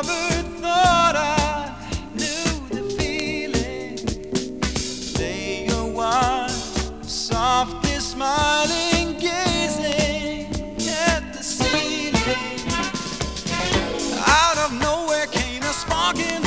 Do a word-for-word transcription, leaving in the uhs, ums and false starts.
never thought I knew the feeling. There you are, softly smiling, gazing at the ceiling. Out of nowhere came a spark in